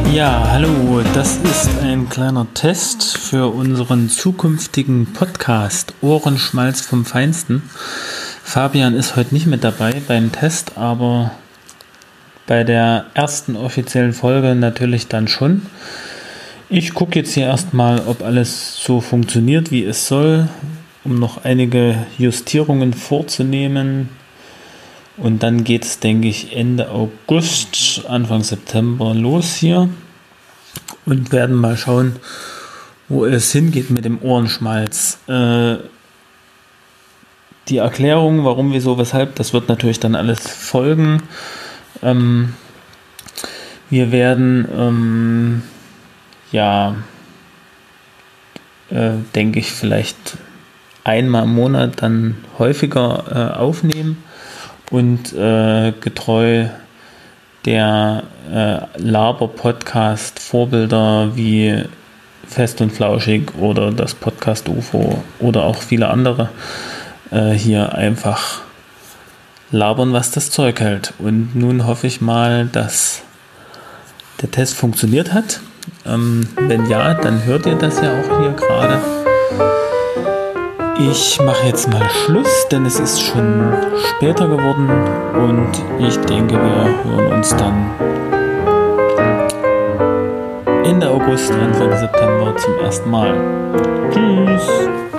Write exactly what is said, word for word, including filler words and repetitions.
Ja, hallo, das ist ein kleiner Test für unseren zukünftigen Podcast Ohrenschmalz vom Feinsten. Fabian ist heute nicht mit dabei beim Test, aber bei der ersten offiziellen Folge natürlich dann schon. Ich gucke jetzt hier erstmal, ob alles so funktioniert, wie es soll, um noch einige Justierungen vorzunehmen. Und dann geht es, denke ich, Ende August, Anfang September los hier und werden mal schauen, wo es hingeht mit dem Ohrenschmalz. Äh, die Erklärung, warum, wieso, weshalb, das wird natürlich dann alles folgen. Ähm, wir werden, ähm, ja, äh, denke ich, vielleicht einmal im Monat dann häufiger äh, aufnehmen. Und äh, getreu der äh, Laber-Podcast-Vorbilder wie Fest und Flauschig oder das Podcast U F O oder auch viele andere äh, hier einfach labern, was das Zeug hält. Und nun hoffe ich mal, dass der Test funktioniert hat. Ähm, wenn ja, dann hört ihr das ja auch hier gerade. Ich mache jetzt mal Schluss, denn es ist schon später geworden und ich denke, wir hören uns dann Ende August, Anfang September zum ersten Mal. Tschüss!